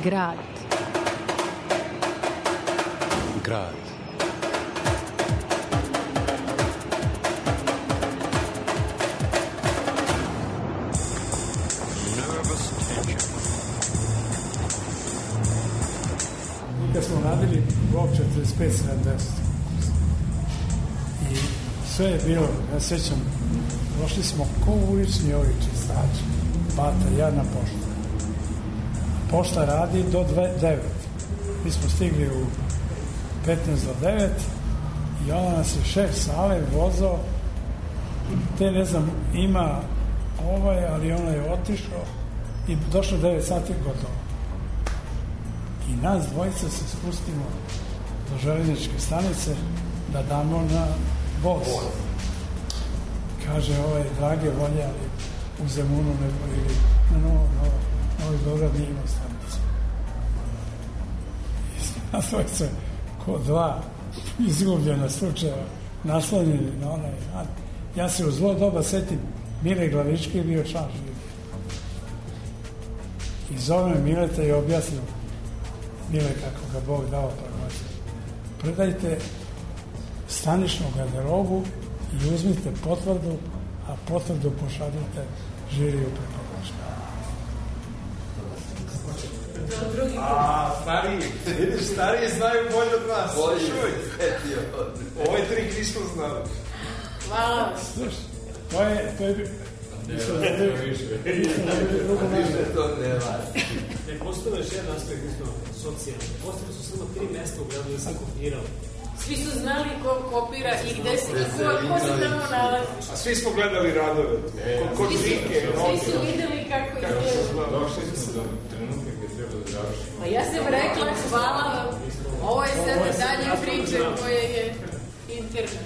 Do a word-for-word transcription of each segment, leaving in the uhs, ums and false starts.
Grad. Grad. Kad smo radili blok četrdeset pet sedamdeset i sve je bilo, ja sećam, došli smo ko ulični ovi čistači, Bata, ja na poštu. Pošta radi do devet. Mi smo stigli u petnaest do devet i onda nas je šef sale vozao, te ne znam, ima ovaj, ali ona je otišao i došlo devet sati gotovo. I nas dvojica se spustimo do železničke stanice da damo na voz. Kaže ovaj, drage volje, ali u Zemunu ne ili na Novo, Novo, Novi Beograd nije imao stanice. I nas dvojica ko dva izgubljena slučaja naslonjeni na onaj rad. Ja se u zlo doba setim, Mile Glavički je bio član živi. I zove Mileta i objasnio Mile, kako ga Bog dao pravoće. Predajte staničnu garderobu i uzmite potvrdu, a potvrdu pošaljite žiriju preko Boška. A, stariji, vidiš, stariji znaju bolje od nas. Bolje, ovaj trik nismo znali. Hvala. Slušaj, to je, to je, mislim da je više. Više to ne važi. Ne postoje još jedan aspekt isto socijalni. Ostali su samo tri mesta u gradu da se kopirali. Svi su znali ko kopira i gde se, i ko, ko se tamo nalazi. A svi smo gledali radove. Kod Rike, Svi su videli kako izgleda. Došli smo do trenutka gde treba da završimo. Pa ja sam rekla, hvala vam. Ovo je sada dalje priče koje je internet.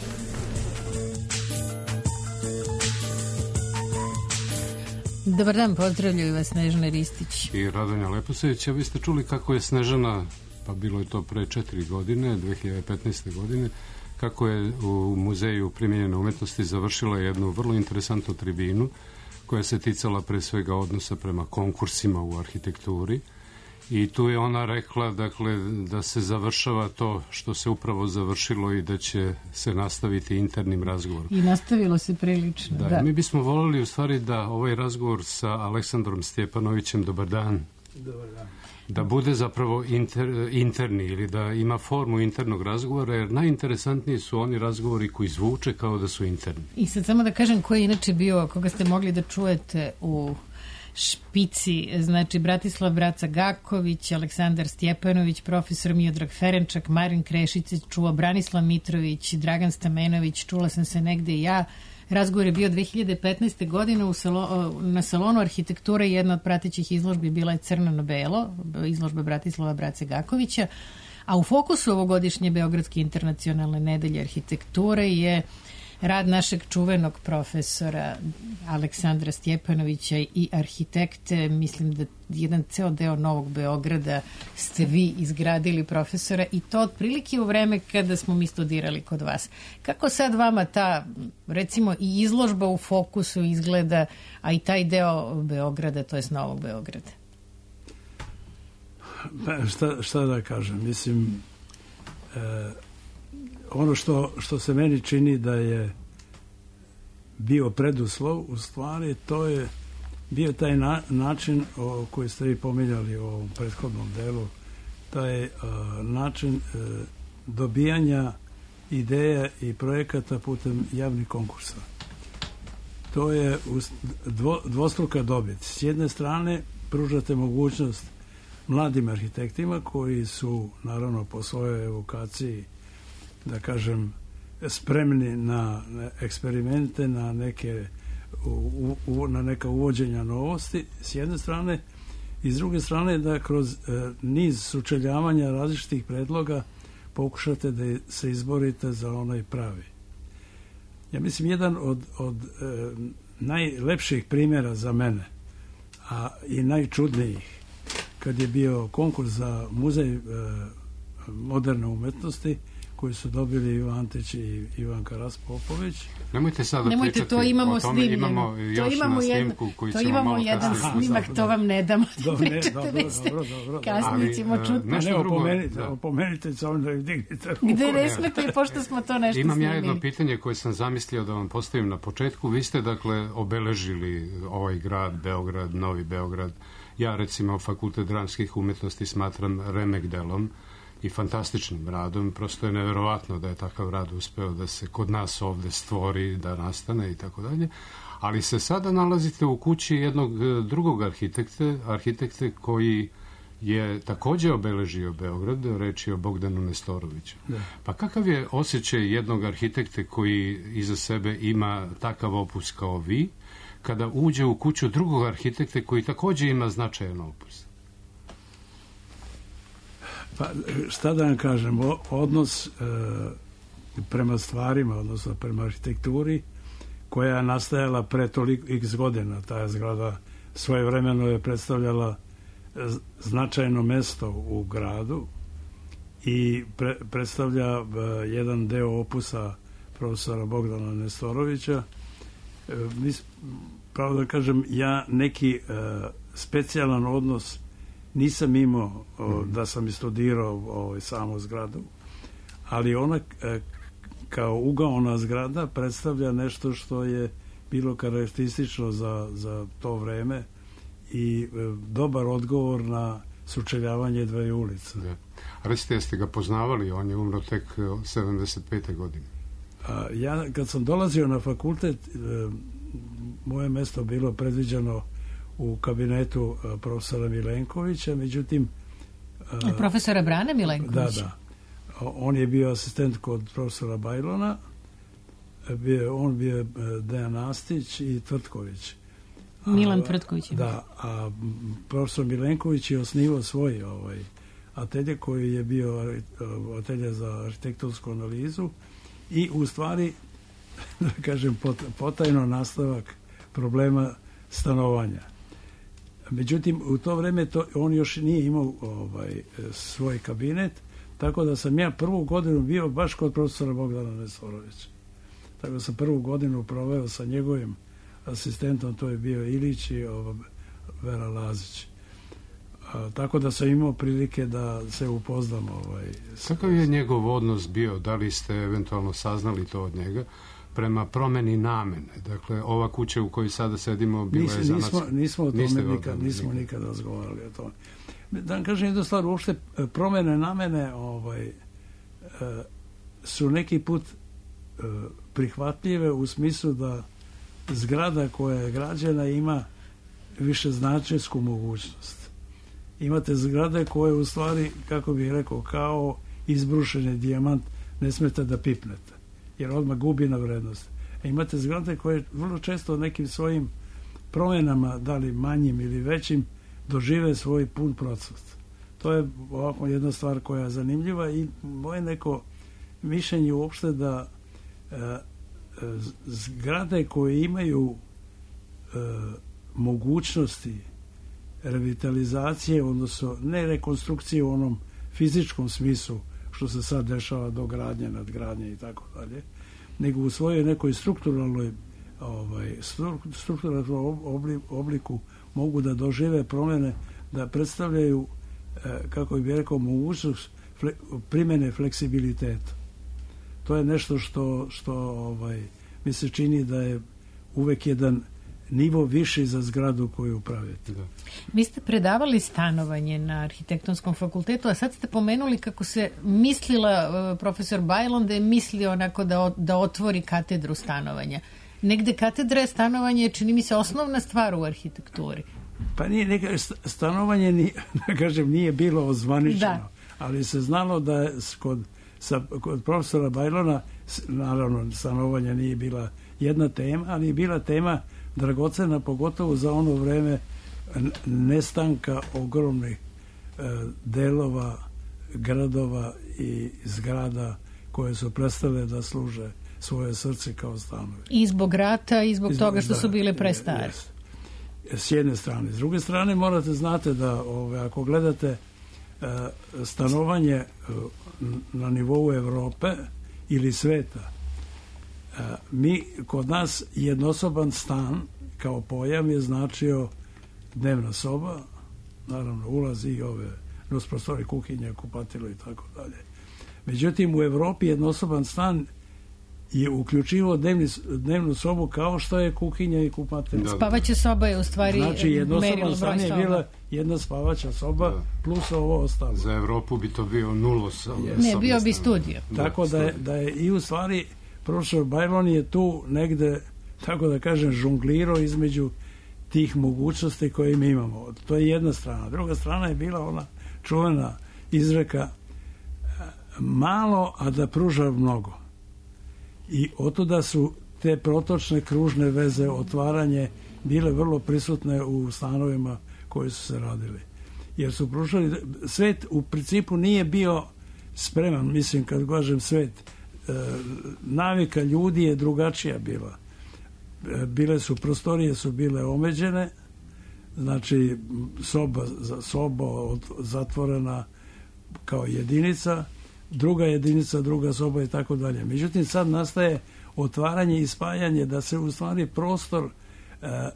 Dobar dan, pozdravljaju vas Snežana Ristić i Radonja Leposević. A vi ste čuli kako je Snežana, pa bilo je to pre četiri godine, dve hiljade petnaeste. godine, kako je u Muzeju primijenjene umetnosti završila jednu vrlo interesantnu tribinu koja se ticala pre svega odnosa prema konkursima u arhitekturi. I tu je ona rekla, dakle, da se završava to što se upravo završilo i da će se nastaviti internim razgovorom. I nastavilo se prilično, da. da. Mi bismo voljeli u stvari da ovaj razgovor sa Aleksandrom Stjepanovićem, dobar dan, Dobar dan. da bude zapravo inter, interni ili da ima formu internog razgovora, jer najinteresantniji su oni razgovori koji zvuče kao da su interni. I sad samo da kažem ko je inače bio, koga ste mogli da čujete u špici, znači Bratislav Braca Gaković, Aleksandar Stjepanović, profesor Miodrag Ferenčak, Marin Krešić, čuo Branislav Mitrović, Dragan Stamenović, čula sam se negde i ja. Razgovor je bio dve hiljade petnaeste. godine u salo, na salonu arhitekture. Jedna od pratećih izložbi bila je Crno na belo, izložba Bratislava Brace Gakovića, a u fokusu ovogodišnje Beogradske internacionalne nedelje arhitekture je rad našeg čuvenog profesora Aleksandra Stjepanovića i arhitekte. Mislim da jedan ceo deo Novog Beograda ste vi izgradili, profesora, i to otprilike u vreme kada smo mi studirali kod vas. Kako sad vama ta, recimo, i izložba u fokusu izgleda, a i taj deo Beograda, to jest Novog Beograda? Pa, šta, šta da kažem, mislim, e, ono što, što se meni čini da je bio preduslov, u stvari, to je bio taj na, način o, koji ste vi pominjali u ovom prethodnom delu, taj uh, način uh, dobijanja ideja i projekata putem javnih konkursa. To je dvo, dvostruka dobit. S jedne strane pružate mogućnost mladim arhitektima koji su, naravno, po svojoj evokaciji, da kažem, spremni na eksperimente, na neke u, u, na neka uvođenja novosti s jedne strane, i s druge strane da kroz e, niz sučeljavanja različitih predloga pokušate da se izborite za onaj pravi. Ja mislim, jedan od, od e, najlepših primjera za mene, a i najčudnijih, kad je bio konkurs za Muzej e, moderne umetnosti koji su dobili Ivan Antić i Ivan Karas Popović. Nemojte sada Nemojte, pričati to imamo o tome, snimljeno. imamo još to imamo na jedan, snimku koji to ćemo imamo malo jedan kasnije. snimak, Aha, to vam ne damo da Dobro, ne, pričate, dobro, niste. dobro, dobro. Kasnije ćemo Ali, čuti. nešto Ne, drugo, opomenite, da. opomenite samo da ih dignite ruku. Gde ne smete, pošto smo to nešto Imam snimili. ja jedno pitanje koje sam zamislio da vam postavim na početku. Vi ste, dakle, obeležili ovaj grad, Beograd, Novi Beograd. Ja, recimo, Fakultet dramskih umetnosti smatram remek delom i fantastičnim radom. Prosto je neverovatno da je takav rad uspeo da se kod nas ovde stvori, da nastane i tako dalje. Ali se sada nalazite u kući jednog drugog arhitekte, arhitekte koji je takođe obeležio Beograd, reč je o Bogdanu Nestoroviću. Da. Pa kakav je osjećaj jednog arhitekte koji iza sebe ima takav opus kao vi, kada uđe u kuću drugog arhitekte koji takođe ima značajan opus? Pa šta da vam kažem, o, odnos e, prema stvarima, odnosno prema arhitekturi, koja je nastajala pre toliko x godina, ta zgrada svojevremeno je predstavljala značajno mesto u gradu i pre, predstavlja uh, jedan deo opusa profesora Bogdana Nestorovića. E, mis, pravo da kažem, ja neki uh, specijalan odnos nisam imao o, mm. da sam studirao ovaj, samu zgradu, ali ona uh, kao ugaona zgrada predstavlja nešto što je bilo karakteristično za, za to vreme i e, dobar odgovor na sučeljavanje dve ulice. Da. A recite, jeste ga poznavali? On je umro tek sedamdeset pete godine. A, ja, kad sam dolazio na fakultet, e, moje mesto bilo predviđeno u kabinetu e, profesora Milenkovića, međutim... E, profesora Brane Milenkovića? Da, da. On je bio asistent kod profesora Bajlona, bio, on bio Dejan Nastić i Tvrtković. Milan Tvrtković. Da, a profesor Milenković je osnivao svoj ovaj, atelje koji je bio atelje za arhitektonsku analizu i u stvari, da kažem, pot, potajno nastavak problema stanovanja. Međutim, u to vreme to, on još nije imao ovaj, svoj kabinet, tako da sam ja prvu godinu bio baš kod profesora Bogdana Nestorovića. Tako da sam prvu godinu proveo sa njegovim asistentom, to je bio Ilić i ova Vera Lazić. A, tako da sam imao prilike da se upoznam. Ovaj, Kakav je njegov odnos bio? Da li ste eventualno saznali to od njega prema promeni namene? Dakle, ova kuća u kojoj sada sedimo bila Nis, je za nas... Nismo, nismo o tome Niste nikad, nismo nikad razgovarali o tome. Da vam kažem jednu stvar, uopšte promene namene ovaj, su neki put prihvatljive u smislu da zgrada koja je građena ima višeznačajsku mogućnost. Imate zgrade koje u stvari, kako bih rekao, kao izbrušeni dijamant ne smete da pipnete, jer odmah gubi na vrednosti. A imate zgrade koje vrlo često nekim svojim promenama, da li manjim ili većim, dožive svoj pun proces. To je ovako jedna stvar koja je zanimljiva i moje neko mišljenje uopšte da e, zgrade koje imaju e, mogućnosti revitalizacije, odnosno ne rekonstrukcije u onom fizičkom smislu što se sad dešava do gradnje, nadgradnje i tako dalje, nego u svojoj nekoj strukturalnoj ovaj, strukturalnom obliku mogu da dožive promene, da predstavljaju, e, kako bih rekao, mogućnost fle, primene fleksibiliteta. To je nešto što, što ovaj, mi se čini da je uvek jedan nivo viši za zgradu koju upravljate. Da. Vi ste predavali stanovanje na arhitektonskom fakultetu, a sad ste pomenuli kako se mislila uh, profesor Bajlon da je mislio onako da, da otvori katedru stanovanja. Negde katedra stanovanje čini mi se osnovna stvar u arhitekturi. Pa nije, neka, stanovanje nije, da kažem, nije bilo ozvaničeno, da. Ali se znalo da je kod, sa, kod profesora Bajlona, naravno stanovanje nije bila jedna tema, ali je bila tema dragocena, pogotovo za ono vreme nestanka ogromnih e, delova gradova i zgrada koje su prestale da služe svoje srce kao stanovi. I zbog rata i zbog, I zbog toga što da, su bile prestare. S jedne strane. S druge strane morate znate da ove, ako gledate stanovanje na nivou Evrope ili sveta. Mi, kod nas jednosoban stan kao pojam je značio dnevna soba, naravno ulazi i ove nosprostori, kuhinja, kupatilo i tako dalje. Međutim, u Evropi jednosoban stan je uključivo dnevni, dnevnu sobu kao što je kuhinja i kupatilo. Spavaća soba je u stvari znači, jednosoban stan je soba. bila jedna spavaća soba da. Plus ovo ostalo. Za Evropu bi to bio nulo soba. Ne, bio bi studio. Tako da je, da je i u stvari profesor Bajron je tu negde, tako da kažem, žonglirao između tih mogućnosti koje mi imamo. To je jedna strana. Druga strana je bila ona čuvena izreka malo, a da pruža mnogo. I otuda su te protočne kružne veze, otvaranje bile vrlo prisutne u stanovima koji su se radili. Jer su pružali, svet u principu nije bio spreman, mislim kad kažem svet, e, navika ljudi je drugačija bila. E, bile su, prostorije su bile omeđene, znači soba, soba od, zatvorena kao jedinica, druga jedinica, druga soba i tako dalje. Međutim, sad nastaje otvaranje i spajanje da se u stvari prostor e,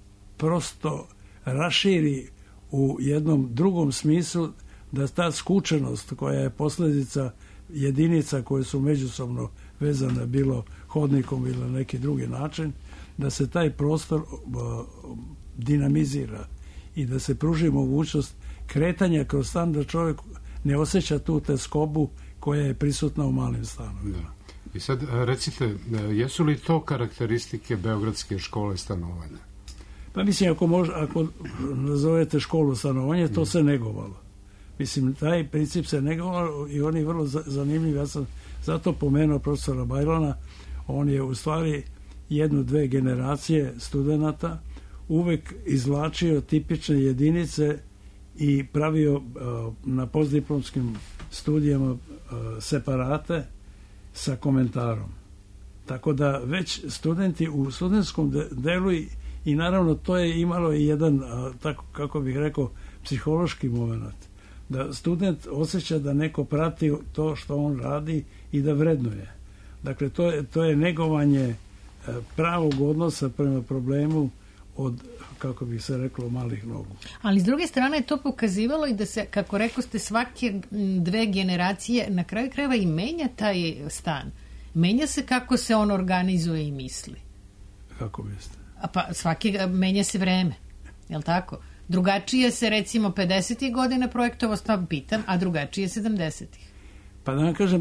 prosto raširi u jednom drugom smislu, da ta skučenost koja je posljedica jedinica koje su međusobno vezane bilo hodnikom ili na neki drugi način, da se taj prostor uh, dinamizira i da se pruži mogućnost kretanja kroz stan, da čovjek ne osjeća tu teskobu koja je prisutna u malim stanovima. Da. I sad recite, jesu li to karakteristike Beogradske škole stanovanja? Pa mislim, ako, može, ako nazovete školu stanovanja, to se negovalo. Mislim, taj princip se negovalo i on je vrlo zanimljiv. Ja sam zato pomenuo profesora Bajrona. On je u stvari jednu, dve generacije studenata uvek izvlačio tipične jedinice i pravio uh, na postdiplomskim studijama uh, separate sa komentarom. Tako da već studenti u studentskom de- delu i, i naravno to je imalo i jedan, uh, tako kako bih rekao, psihološki moment. Da student osjeća da neko prati to što on radi i da vrednuje. Dakle, to je, to je negovanje uh, pravog odnosa prema problemu od, kako bi se reklo, malih nogu. Ali s druge strane je to pokazivalo i da se, kako rekao ste, svake dve generacije na kraju krajeva i menja taj stan. Menja se kako se on organizuje i misli. Kako mislite? A pa svaki, menja se vreme. Je li tako? Drugačije se recimo pedesetih godina projektovo stan pitam, a drugačije sedamdesetih. Pa da vam kažem,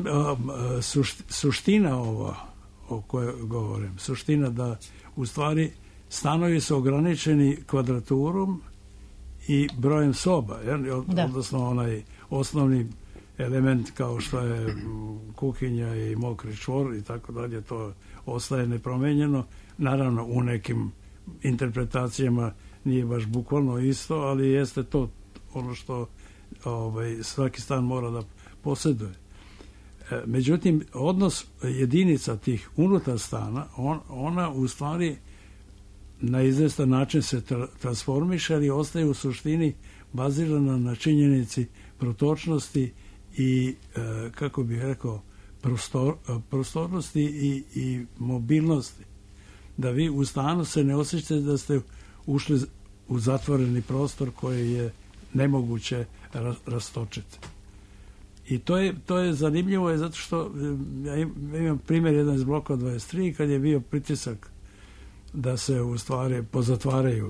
suština ova o kojoj govorim, suština da u stvari stanovi su ograničeni kvadraturom i brojem soba, jer, odnosno onaj osnovni element kao što je kuhinja i mokri čvor i tako dalje, to ostaje nepromenjeno. Naravno, u nekim interpretacijama nije baš bukvalno isto, ali jeste to ono što ovaj, svaki stan mora da posjeduje. E, međutim, odnos jedinica tih unutar stana, on, ona u stvari na izvestan način se tra- transformiše, ali ostaje u suštini bazirana na činjenici protočnosti i, e, kako bih rekao, prostor, prostornosti i, i mobilnosti. Da vi u stanu se ne osjećate da ste ušli u zatvoreni prostor koji je nemoguće ra- rastočiti. I to je, to je zanimljivo je zato što ja imam primjer jedan iz bloka dvadeset tri kad je bio pritisak da se u stvari pozatvaraju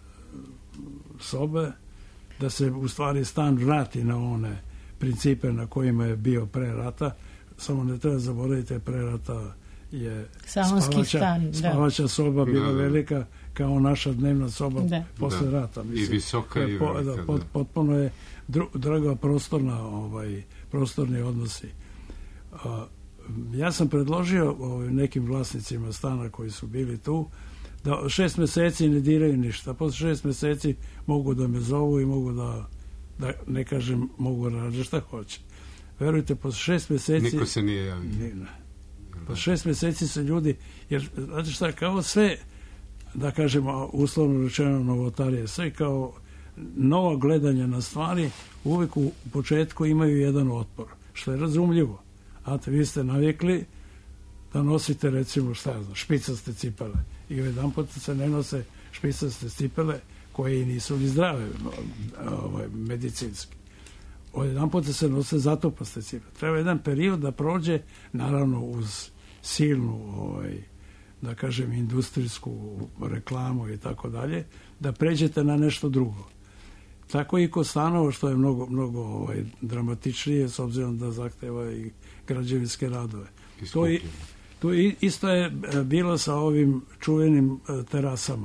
sobe, da se u stvari stan vrati na one principe na kojima je bio pre rata. Samo ne treba zaboraviti, pre rata je spavača, stan, spavača soba bila da, da. velika kao naša dnevna soba da. posle da. rata. Mislim, I visoka i po, velika. Da, pot, potpuno je dru, druga prostorna, ovaj, prostorni odnosi. A, ja sam predložio ovaj, nekim vlasnicima stana koji su bili tu da šest meseci ne diraju ništa. Posle šest meseci mogu da me zovu i mogu da, da ne kažem, mogu da rađe šta hoće. Verujte, posle šest meseci... Niko se nije javio. Ne, ne. Posle šest meseci su ljudi, jer, znate šta, kao sve, da kažemo, uslovno rečeno novotarije, sve kao novo gledanje na stvari uvek u početku imaju jedan otpor, što je razumljivo. A vi ste navikli da nosite, recimo, šta ja znam, špicaste cipele. I jedan put se ne nose špicaste cipele koje i nisu ni zdrave ovaj, medicinski. Jedan put se nose zatupaste cipele. Treba jedan period da prođe, naravno uz silnu, ovaj, da kažem, industrijsku reklamu i tako dalje, da pređete na nešto drugo. Tako i kod stanova, što je mnogo, mnogo ovaj, dramatičnije, s obzirom da zahteva i građevinske radove. To, i, to i, isto je bilo sa ovim čuvenim terasama.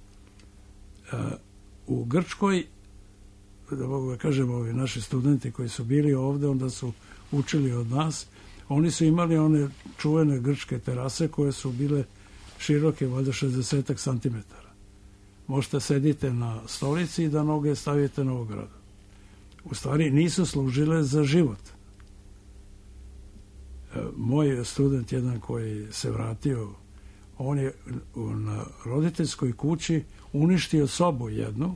U Grčkoj, da mogu da kažem, ovi naši studenti koji su bili ovde, onda su učili od nas, oni su imali one čuvene grčke terase koje su bile široke, valjda šezdeset santimetara. Možete sedite na stolici i da noge stavite na ogradu. U stvari nisu služile za život. Moj student, jedan koji se vratio, on je na roditeljskoj kući uništio sobu jednu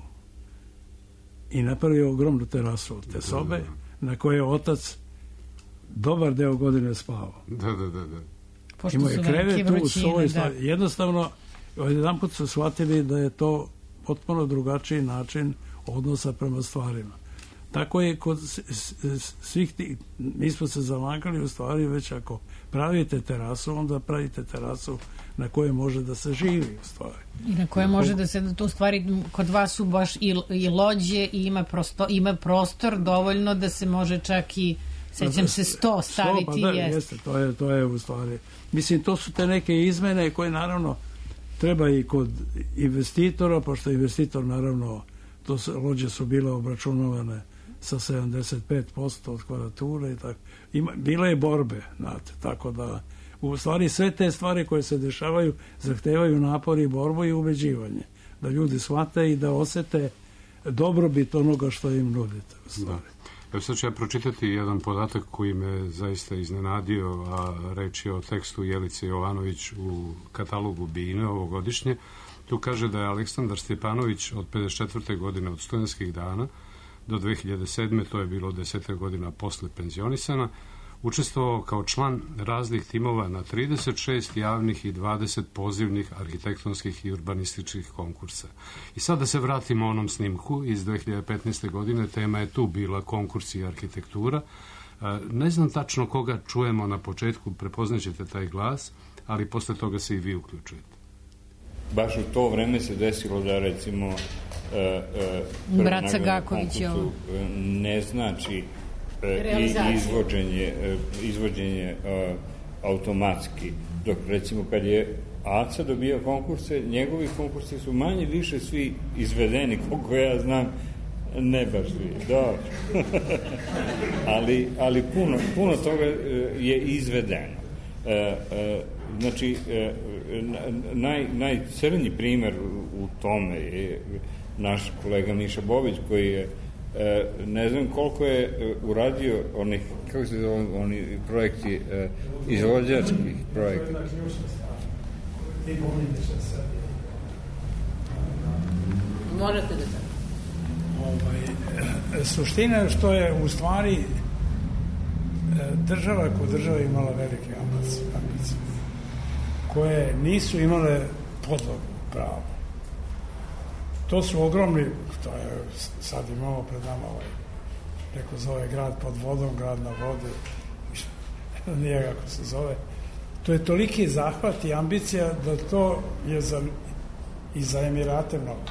i napravio ogromnu terasu od te sobe, na kojoj je otac dobar deo godine spavao. Da, da, da, da. Imao je krevet tu u svojoj stvari. Jednostavno, jedan put su shvatili da je to potpuno drugačiji način odnosa prema stvarima. Tako je kod svih tih, mi smo se zalagali u stvari, već ako pravite terasu, onda pravite terasu na kojoj može da se živi u stvari. I na koje može da se, to u stvari kod vas su baš i, i lođe i ima, prosto, ima prostor dovoljno da se može čak i, sećam se, sto staviti. Sto, pa da, jeste, to je, to je u stvari. Mislim, to su te neke izmene koje naravno treba i kod investitora, pošto investitor naravno, to su, lođe su bile obračunavane sa sedamdeset pet posto od kvadrature i tako. Ima, bile je borbe, znate, tako da u stvari sve te stvari koje se dešavaju zahtevaju napor i borbu i ubeđivanje. Da ljudi shvate i da osete dobrobit onoga što im nudite. U stvari. Da. Evo sad ću ja pročitati jedan podatak koji me zaista iznenadio, a reč je o tekstu Jelice Jovanović u katalogu Bine ovogodišnje. Tu kaže da je Aleksandar Stjepanović od pedeset četvrte godine od studentskih dana do dve hiljade sedme, to je bilo desete godina posle penzionisana, učestvovao kao član raznih timova na trideset šest javnih i dvadeset pozivnih arhitektonskih i urbanističkih konkursa. I sad da se vratimo onom snimku iz dve hiljade petnaeste. godine, tema je tu bila konkurs i arhitektura. Ne znam tačno koga čujemo na početku, prepoznaćete taj glas, ali posle toga se i vi uključujete. Baš u to vreme se desilo da, recimo, uh, uh, Braca Gaković je ovo. Ne znači uh, izvođenje, uh, izvođenje uh, automatski, dok, recimo, kad je Aca dobio konkurse, njegovi konkursi su manje više svi izvedeni, koliko ja znam, ne baš svi, da. ali, ali puno, puno toga je izvedeno. Uh, uh, znači, uh, naj, najcrnji primer u tome je naš kolega Miša Bobić, koji je, uh, ne znam koliko je uradio onih, kako se zove, oni projekti, uh, izvođačkih projekta. Morate da tako. Ovaj, suština je što je u stvari država kod države imala velike ambicije koje nisu imale podlogu pravo. To su ogromni, to je, sad imamo pred nama ovaj, neko zove grad pod vodom, grad na vodi, nije kako se zove. To je toliki zahvat i ambicija da to je za, i za Emirate mnogo.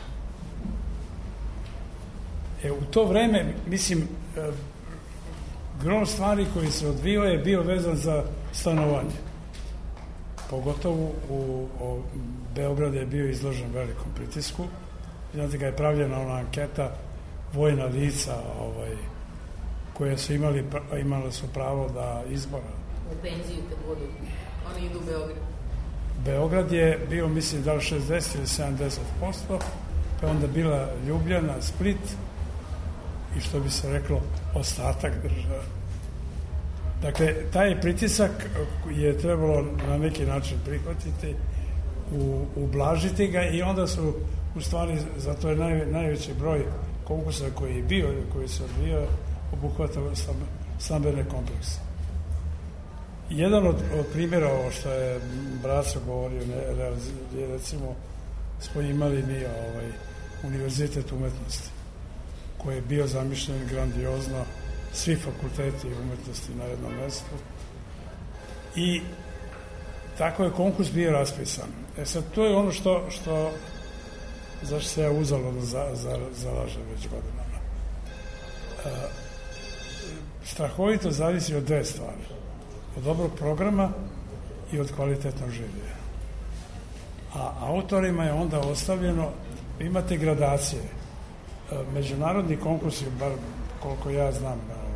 E, u to vreme, mislim, grom stvari koji se odvio je bio vezan za stanovanje. Pogotovo u, u Beograd je bio izložen velikom pritisku. Znate, ga je pravljena ona anketa vojna lica ovaj, koje su imali, imali su pravo da izbora. U penziju kad vodu, oni idu u Beograd. Beograd je bio, mislim, da li šezdeset ili sedamdeset posto, pa onda bila Ljubljana, Split, i što bi se reklo, ostatak države. Dakle, taj pritisak je trebalo na neki način prihvatiti, u, ublažiti ga i onda su, u stvari, zato je naj, najveći broj konkursa koji je bio ili koji se odvija obuhvata stambene komplekse. Jedan od, od primjera ovo što je Braco govorio, ne, je recimo smo imali mi ovaj, univerzitet umetnosti koji je bio zamišljen grandiozno, svi fakulteti umetnosti na jednom mjestu i tako je konkurs bio raspisan. E sad, to je ono što, što zašto se ja uzaludno za, za, zalažem već godinama. E, strahovito zavisi od dve stvari. Od dobrog programa i od kvalitetnog življenja. A autorima je onda ostavljeno, imate gradacije. E, međunarodni konkursi, bar koliko ja znam,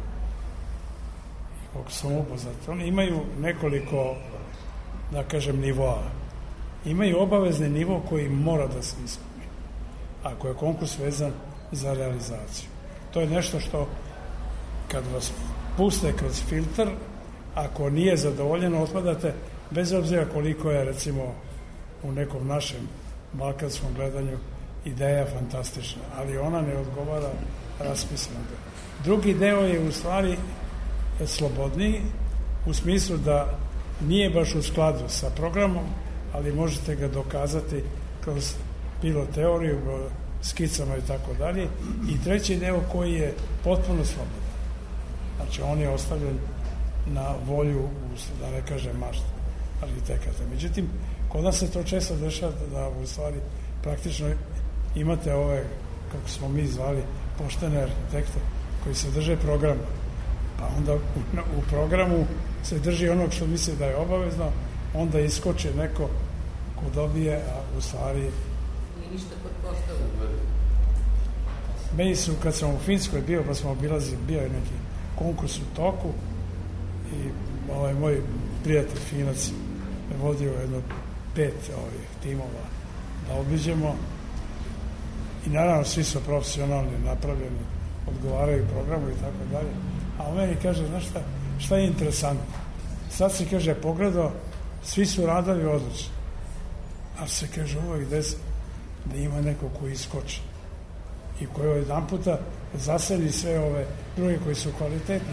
koliko sam upoznat, oni imaju nekoliko, da kažem, nivoa. Imaju obavezni nivo koji mora da se ispuni, ako je konkurs vezan za realizaciju. To je nešto što, kad vas puste kroz filter, ako nije zadovoljeno, otpadate, bez obzira koliko je, recimo, u nekom našem balkanskom gledanju ideja fantastična, ali ona ne odgovara raspisanom. Drugi deo je u stvari slobodniji, u smislu da nije baš u skladu sa programom, ali možete ga dokazati kroz pilot teoriju, skicama i tako dalje. I treći deo koji je potpuno slobodan. Znači, on je ostavljen na volju, da ne kažem mašta, arhitekata. Međutim, kod nas se to često dešava da u stvari praktično imate ove, kako smo mi zvali, poštene arhitekte koji se drže programa. Pa onda u, u programu se drži onog što misli da je obavezno, onda iskoče neko ko dobije, a u stvari nije ništa pod postavom. Meni su, kad sam u Finskoj bio, pa smo obilazili, bio je neki konkurs u toku i ovaj moj prijatelj Finac je vodio jedno pet ovih timova da obiđemo i naravno svi su profesionalni, napravljeni, odgovaraju programu i tako dalje. A on meni kaže, znaš šta, šta je interesantno? Sad se, kaže, pogledao, svi su radovi odlični, ali se, kaže, uvek desi da ima neko koji iskoči i koji ovaj jedan puta zaseli sve ove druge koji su kvalitetni.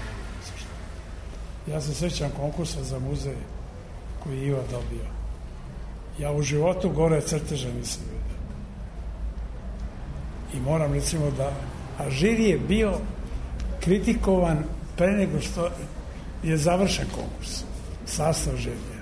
Ja se sjećam konkursa za muzej koji je Iva dobio. Ja u životu gore crteže nisam vidio. I moram, recimo, da... A žiri je bio kritikovan pre nego što je završen konkurs. Sastav žirija.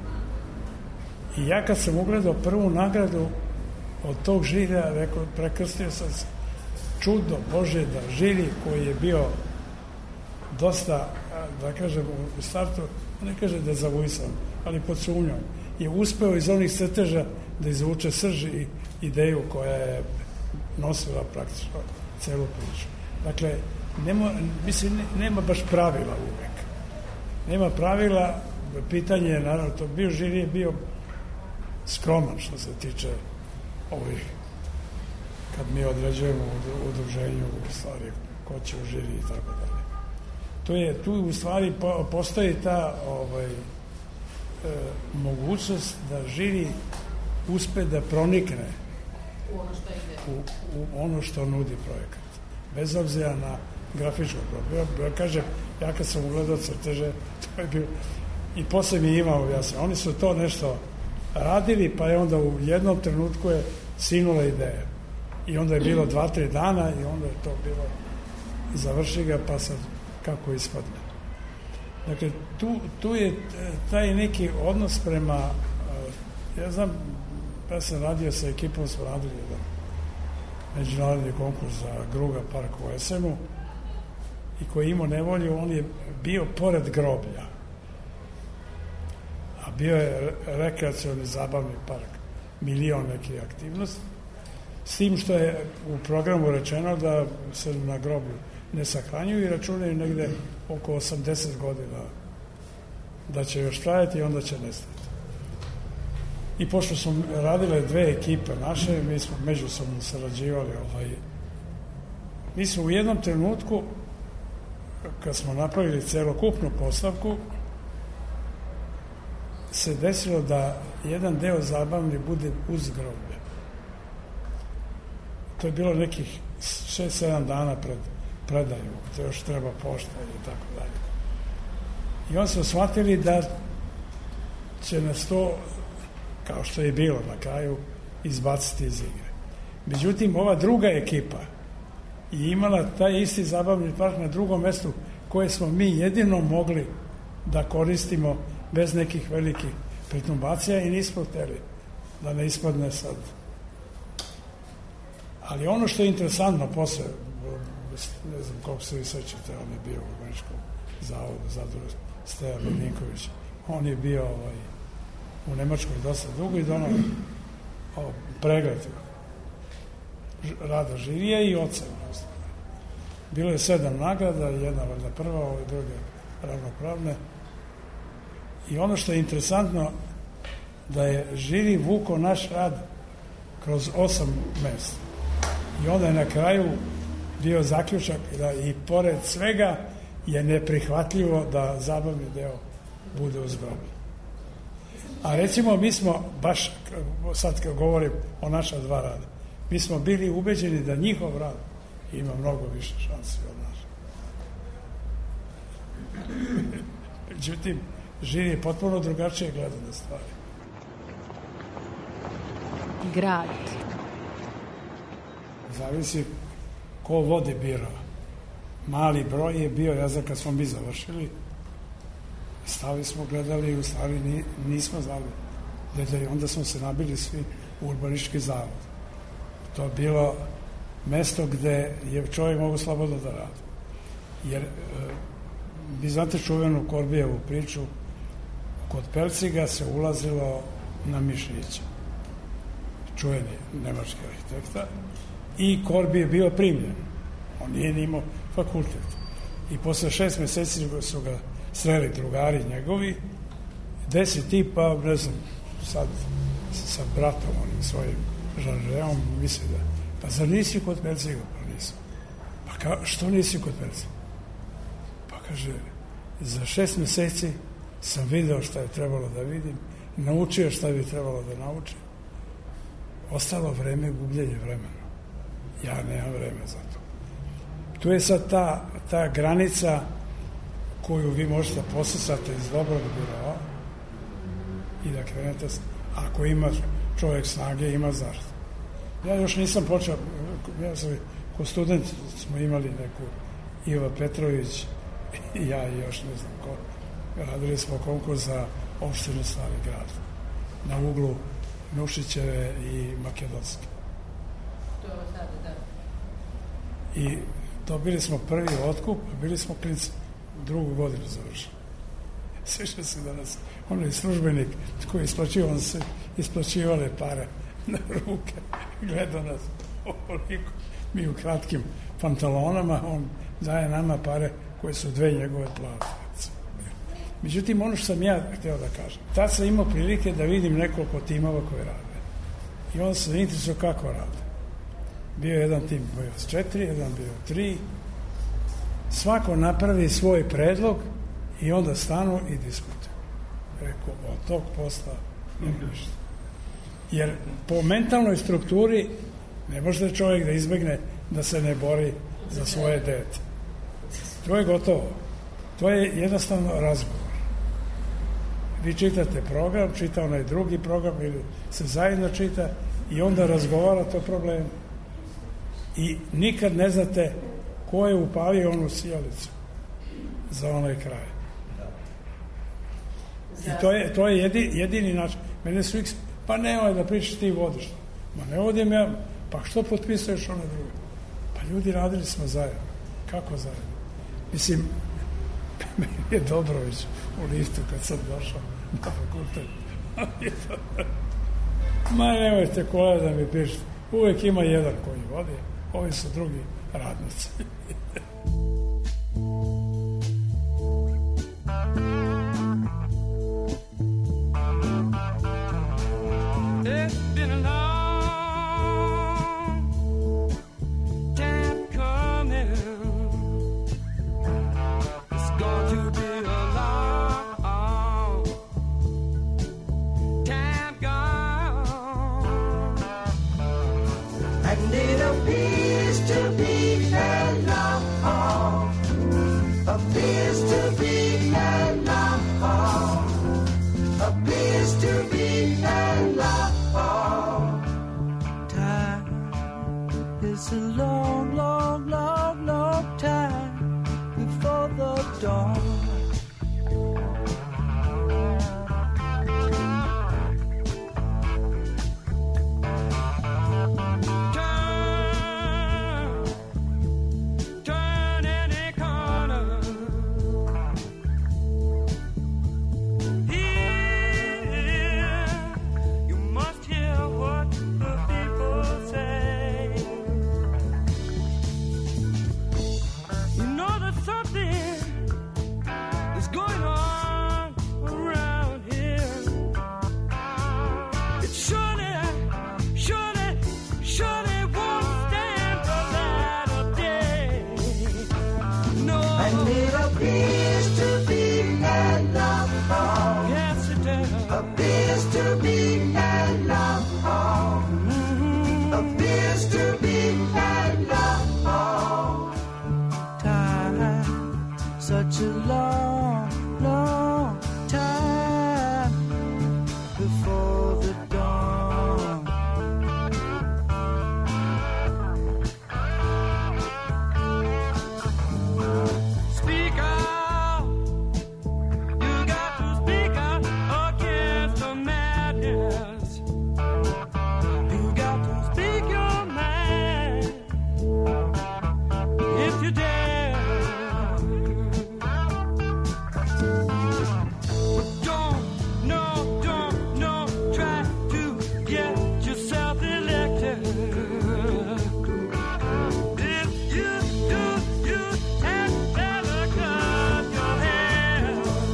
I ja kad sam ugledao prvu nagradu od tog žirija, rekao, prekrstio sam se, čudo Bože da žiri koji je bio dosta, da kažem, u startu, ne kaže da je zavuisan, ali pod sumnjom, je uspeo iz onih crteža da izvuče srž i ideju koja je nosila praktično celu priču. Dakle, nema, mislim, nema baš pravila uvek. Nema pravila, pitanje je, naravno, to bio žiri je bio skroman što se tiče ovih, kad mi određujemo u udruženju u stvari ko će u žiri i tako dalje. To je, tu u stvari postoji ta ovaj, e, mogućnost da žiri uspe da pronikne U ono što ide. U, u ono što nudi projekat. Bez obzira na grafičko problem. Ja, ja kažem, ja kad sam ugledao crteže, to je bilo, i posle mi imao jasno, oni su to nešto radili, pa je onda u jednom trenutku je sinula ideja. I onda je bilo dva, tri dana i onda je to bilo završi ga, pa sad kako ispadne. Dakle, tu, tu je taj neki odnos prema, ja znam, ja sam radio sa ekipom, smo radili jedan međunarodni konkurs za Gruga park u Esenu i koji imao nevolju, on je bio pored groblja. A bio je rekreacioni zabavni park, milion nekih aktivnosti, s tim što je u programu rečeno da se na groblju ne sahranjuju i računaju negde oko osamdeset godina da će još trajati i onda će nestati. I pošto smo radile dve ekipe naše, mi smo međusobno sarađivali. Ovaj, mi smo u jednom trenutku, kad smo napravili celokupnu postavku, se desilo da jedan deo zabavni bude uz groblje. to je bilo nekih šest sedam dana pred predaju, to još treba pošta i tako dalje. I onda smo shvatili da će nas to, kao što je bilo na kraju, izbaciti iz igre. Međutim, ova druga ekipa je imala taj isti zabavni park na drugom mestu koje smo mi jedino mogli da koristimo bez nekih velikih pretumbacija i nismo hteli da ne ispadne sad. Ali ono što je interesantno posle, ne znam koliko se vi sećate, on je bio u Urbaničkom zavodu, zadruge Steja Bedinković, on je bio ovaj, u Nemačkoj dosta dugo i donao ovaj, pregled rada žirije i ocena. Bilo je sedam nagrada, jedna valjda prva, ove druge ravnopravne. I ono što je interesantno, da je žiri vuko naš rad kroz osam mesta. I onda je na kraju bio zaključak da i pored svega je neprihvatljivo da zabavni deo bude uz groblje. A recimo mi smo, baš sad kad govorim o naša dva rada, mi smo bili ubeđeni da njihov rad ima mnogo više šansi od nas. Međutim, žiri je potpuno drugačije gleda na stvari. Grad. Zavisi ko vodi biro. Mali broj je bio, ja znam kad smo mi završili, stali smo, gledali i u stvari nismo znali gledali, onda smo se nabili svi u Urbanički zavod. To je bilo mesto gde je čovjek mogu slobodno da radi. Jer vi znate čuvenu Korbijevu priču, kod Pelciga se ulazilo na Mišnića, čuveni nemački arhitekta, i Korbi je bio primljen. On nije ni imao fakultet. I posle šest meseci su ga sreli drugari njegovi, desi ti, pa ne znam, sad sa bratom, onim svojim Žanžeom, misli da, pa zar nisi kod Pelciga? Pa nisam. Pa ka, što nisi kod Pelciga? Pa kaže, za šest meseci sam video šta je trebalo da vidim, naučio šta bi trebalo da naučim. Ostalo vreme, gubljenje vremena. Ja nemam vreme za to. Tu je sad ta, ta granica koju vi možete posesati iz dobrog biroa i da krenete, ako ima čovjek snage, ima zašto. Ja još nisam počeo, ja sam, ko student smo imali neku Iva Petrović i ja i još ne znam ko, radili smo konkurs za opštinu Stari grad na uglu Nušićeve i Makedonske. To je sada, da. I dobili smo prvi otkup, bili smo klinci, drugu godinu završili. Sviša se da nas, on je službenik koji je isplaćivao, on se isplaćivale pare na ruke, gleda nas ovoliko, mi u kratkim pantalonama, on daje nama pare koje su dve njegove plate. Međutim, ono što sam ja hteo da kažem, tad sam imao prilike da vidim nekoliko timova koje rade. I onda sam interesuo kako rade. Bio jedan tim bio s četiri, jedan bio tri. Svako napravi svoj predlog i onda stanu i diskutuju. Rekao, od tog posla nema ništa. Jer po mentalnoj strukturi ne može čovjek da izbegne da se ne bori za svoje dete. To je gotovo. To je jednostavno razgovor. Vi čitate program, čita onaj drugi program ili se zajedno čita i onda razgovarate o problemu. I nikad ne znate ko je upalio onu sijalicu za onaj kraj. I to je, to je jedini, jedini način. Mene su ih, pa nemoj da pričaš, ti vodiš. Ma ne vodim ja, pa što potpisuješ one druge? Pa ljudi, radili smo zajedno. Kako zajedno? Mislim, meni je Dobrović u liftu kad sam došao na fakultet. Ma nemojte kola da mi pišete. Uvijek ima jedan koji vodi, ovi su drugi radnici. Need a And it appears to be a love song. Yes, it does. Appears to be a love song. Mm-hmm. Appears to be a love song. Time, such a long, long time before the dawn. Speak out, you got to speak out against the madness. You got to speak your mind if you dare. But don't, no, don't, no, try to get yourself elected. If you do, you had better cut your hair.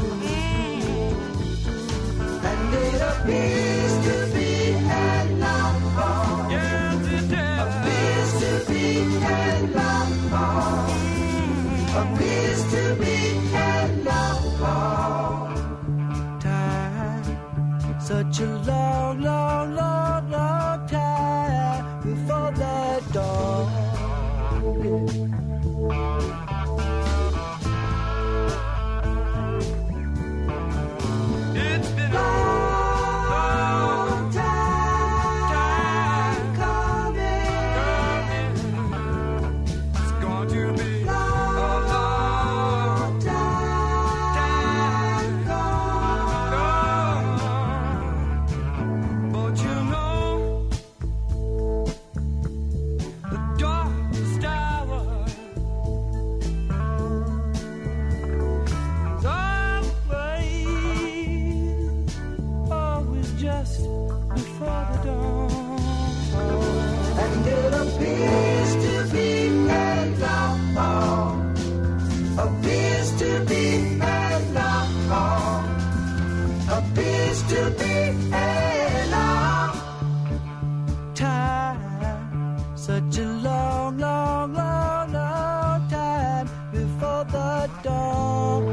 Mm. And it appears to be a love song. Yes, it does. Appears to be a love song. Appears to be a love song. Time, such a long, long, long, long time before the dawn. It's been a long time coming. It's going to be a long time coming. But you know, the darkest hour is always, always just before the dawn. And it appears to be a love song. Appears to be a love song. Appears to be a long time. Such a long, long, long, long time before the dawn.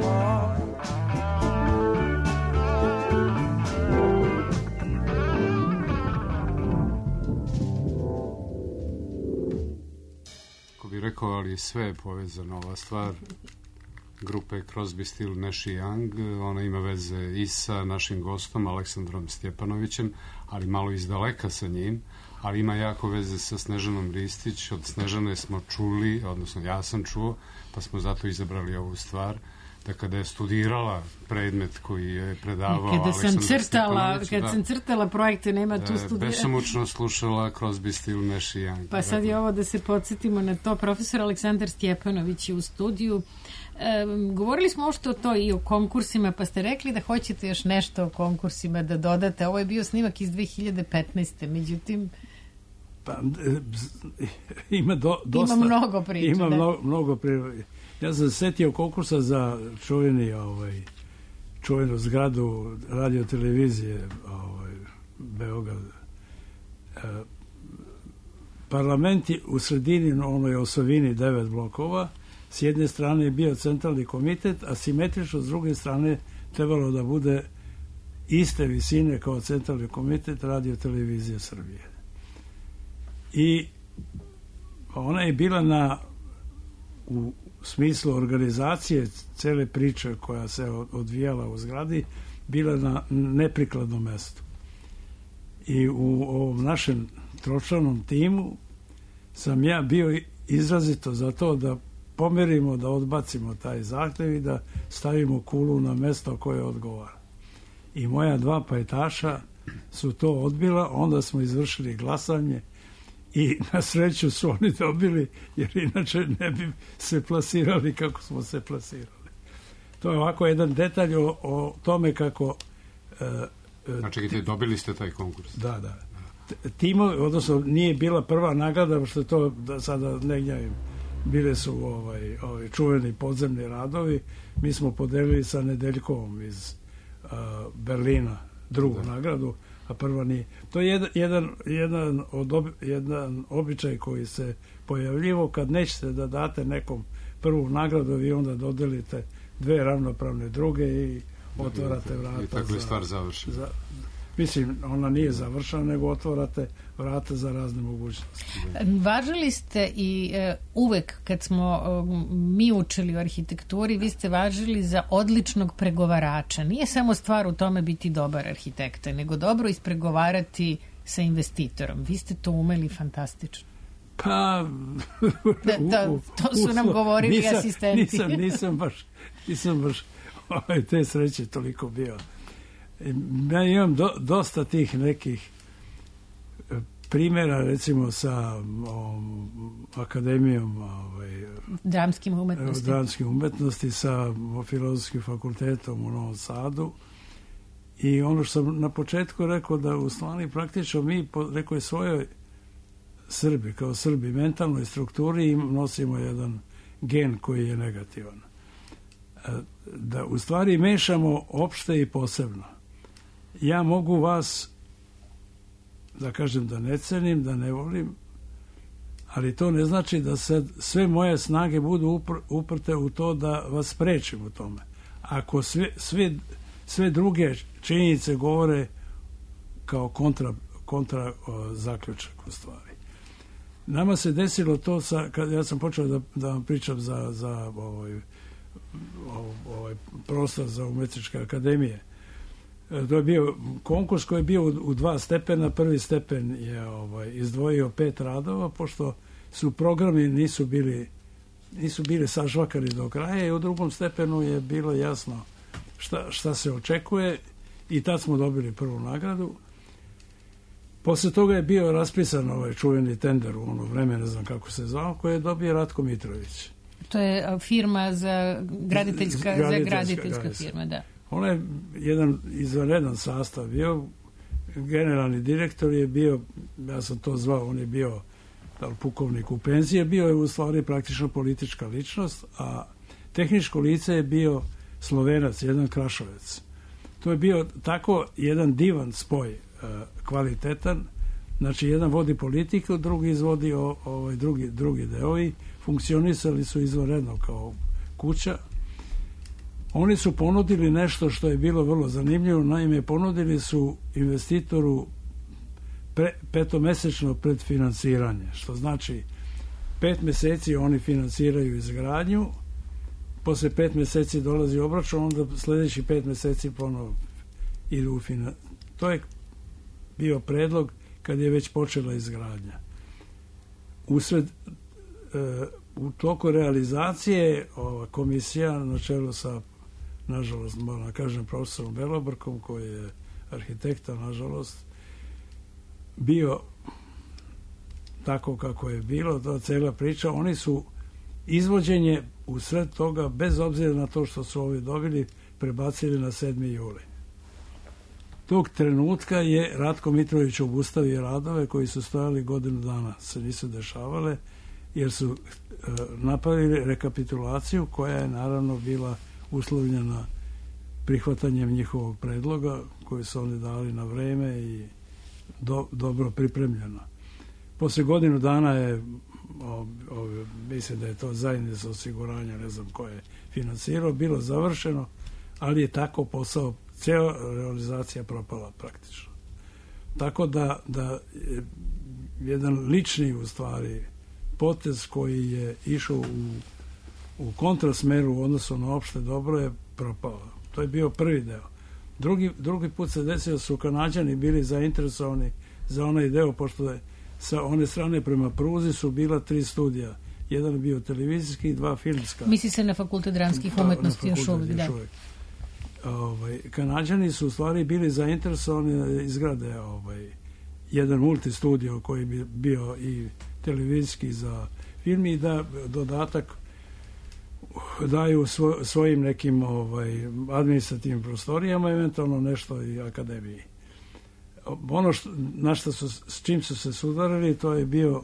Ko bi rekao, ali sve je povezano ova stvar grupe Crosby, Still, Nash i Young. Ona ima veze i sa našim gostom Aleksandrom Stjepanovićem, ali malo izdaleka sa njim, ali ima jako veze sa Snežanom Ristić. Od Snežane smo čuli, odnosno ja sam čuo, pa smo zato izabrali ovu stvar, da kada je studirala predmet koji je predavao kada sam Aleksandar crtala, Stjepanović, kad da, sam crtala projekte, nema tu da, studira. besomučno slušala Crosby, Still, Nash i Young. Pa sad je ovo da se podsjetimo na to. Profesor Aleksandar Stjepanović je u studiju. E, govorili smo ošto to i o konkursima, pa ste rekli da hoćete još nešto o konkursima da dodate. Ovo je bio snimak iz dve hiljade petnaeste. Međutim, pa, ima do, dosta, ima mnogo priča. Ima da. mnogo, mnogo priča. Ja sam setio konkursa za čuveni, ovaj, čuvenu zgradu radio televizije ovaj, Beograd. E, parlamenti u sredini, onoj osovini devet blokova, s jedne strane je bio centralni komitet, a simetrično s druge strane trebalo da bude iste visine kao centralni komitet radio televizije Srbije. I ona je bila na u smislu organizacije cele priče koja se odvijala u zgradi, bila na neprikladnom mestu. I u ovom našem tročlanom timu sam ja bio izrazito za to da pomerimo, da odbacimo taj zahtev i da stavimo kulu na mesto koje odgovara. I moja dva pajtaša su to odbila, onda smo izvršili glasanje i na sreću su oni dobili, jer inače ne bi se plasirali kako smo se plasirali. To je ovako jedan detalj o, o tome kako... E, znači, čekajte, dobili ste taj konkurs? Da, da. Timo, odnosno, nije bila prva nagrada, što je to, da sada ne gnjavim, bile su ovaj, ovaj, čuveni podzemni radovi. Mi smo podelili sa Nedeljkovom iz uh, Berlina drugu da. nagradu, a prva nije. To je jedan, jedan, jedan, od ob, jedan običaj koji se pojavljivo kad nećete da date nekom prvu nagradu, vi onda dodelite dve ravnopravne druge i otvarate vrata. I tako je stvar završena. Za, mislim, ona nije završena, nego otvarate vrata za razne mogućnosti. Važili ste i e, uvek kad smo e, mi učili u arhitekturi, vi ste važili za odličnog pregovarača. Nije samo stvar u tome biti dobar arhitekta, nego dobro ispregovarati sa investitorom. Vi ste to umeli fantastično. Pa... Da, to, to su nam govorili nisam, asistenti. Nisam, nisam baš, nisam baš ovaj, te sreće toliko bio. Ja imam do, dosta tih nekih primjera, recimo sa o, akademijom ovaj, dramskim umetnosti. dramskim umetnosti, sa Filozofskim fakultetom u Novom Sadu. I ono što sam na početku rekao, da u stvari praktično mi po nekoj svojoj Srbi, kao Srbi, mentalnoj strukturi nosimo jedan gen koji je negativan. Da u stvari mešamo opšte i posebno. Ja mogu vas, da kažem da ne cenim, da ne volim, ali to ne znači da sad sve moje snage budu upr, uprte u to da vas sprečim u tome. Ako sve, sve, sve druge činjenice govore kao kontra, kontra o, zaključak u stvari. Nama se desilo to sa, kad ja sam počeo da, da vam pričam za, za ovaj, ovaj prostor za umetničke akademije. To je bio konkurs koji je bio u, u dva stepena. Prvi stepen je ovaj, izdvojio pet radova, pošto su programi nisu bili nisu bili sažvakani do kraja, i u drugom stepenu je bilo jasno šta, šta se očekuje, i tad smo dobili prvu nagradu. Posle toga je bio raspisan ovaj čuveni tender u ono vreme, ne znam kako se zvao, koji je dobio Ratko Mitrović. To je firma za graditeljska, za graditeljska firma, da. Ona je jedan izvanredan sastav bio. Generalni direktor je bio, ja sam to zvao, on je bio pukovnik u penziji, bio je u stvari praktično politička ličnost, a tehničko lice je bio Slovenac, jedan Krašovec. To je bio tako jedan divan spoj, kvalitetan, znači jedan vodi politiku, drugi izvodi o, ovaj drugi, drugi deovi, funkcionisali su izvanredno kao kuća. Oni su ponudili nešto što je bilo vrlo zanimljivo, naime ponudili su investitoru pre, petomesečno predfinansiranje, što znači pet meseci oni finansiraju izgradnju, posle pet meseci dolazi obračun, onda sledeći pet meseci ponovo idu u finansiranje. To je bio predlog kad je već počela izgradnja. Usred, e, u toku realizacije ova komisija na čelu sa, nažalost, moram da kažem, profesorom Belobrkom, koji je arhitekta, nažalost, bio tako kako je bilo, ta cela priča, oni su izvođenje u sred toga, bez obzira na to što su ovi dobili, prebacili na sedmi juli. Tog trenutka je Ratko Mitrović obustavio radove koji su stojali godinu dana, se nisu dešavale, jer su e, napravili rekapitulaciju koja je naravno bila uslovljena prihvatanjem njihovog predloga koji su oni dali na vreme i do, dobro pripremljeno. Posle godinu dana je, o, o, mislim da je to zajednica osiguranja, ne znam ko je finansirao, bilo završeno, ali je tako posao, cijela realizacija propala praktično. Tako da, da jedan lični, u stvari, potez koji je išao u, u kontrasmeru u odnosu na opšte dobro je propao. To je bio prvi deo. Drugi, drugi put se desio, su Kanađani bili zainteresovani za onaj deo, pošto je sa one strane prema pruzi su bila tri studija. Jedan je bio televizijski i dva filmska. Misli se na Fakultet dramskih umetnosti još uvijek, da. Ovaj, Kanađani su u stvari bili zainteresovani da izgrade ovaj, jedan multistudio koji bi bio i televizijski za film, i da dodatak daju svo, svojim nekim ovaj, administrativnim prostorijama, eventualno nešto i akademiji. Ono što, na što su, s čim su se sudarili, to je bio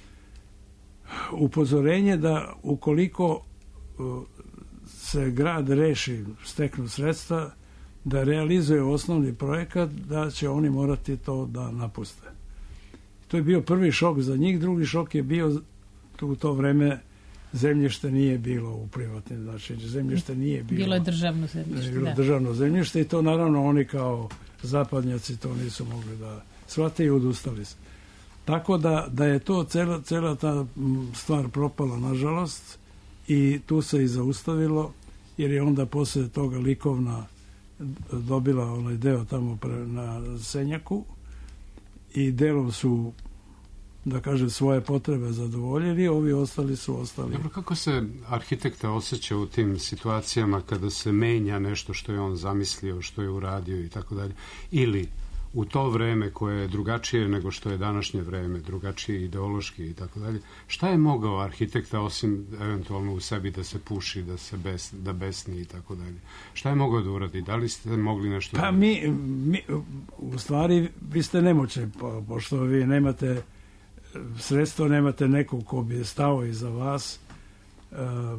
upozorenje da ukoliko uh, se grad reši, steknu sredstva, da realizuje osnovni projekat, da će oni morati to da napuste. To je bio prvi šok za njih. Drugi šok je bio u to vreme zemljište nije bilo u privatnim, znači zemljište nije bilo... Bilo je državno zemljište, bilo da. državno zemljište i to naravno oni kao zapadnjaci to nisu mogli da shvate i odustali su. Tako da, da je to cela, cela ta stvar propala, nažalost, i tu se i zaustavilo, jer je onda posle toga Likovna dobila onaj deo tamo pre, na Senjaku i delom su, da kažem, svoje potrebe zadovoljili, ovi ostali su ostali. Dobro, kako se arhitekta osjeća u tim situacijama kada se menja nešto što je on zamislio, što je uradio i tako dalje, ili u to vreme koje je drugačije nego što je današnje vreme, drugačije ideološki i tako dalje, šta je mogao arhitekta osim eventualno u sebi da se puši, da se bes, da besni i tako dalje? Šta je mogao da uradi? Da li ste mogli nešto... Pa mi, mi, u stvari, vi ste nemoćni, po, pošto vi nemate sredstvo, nemate nekog ko bi stao iza vas. E,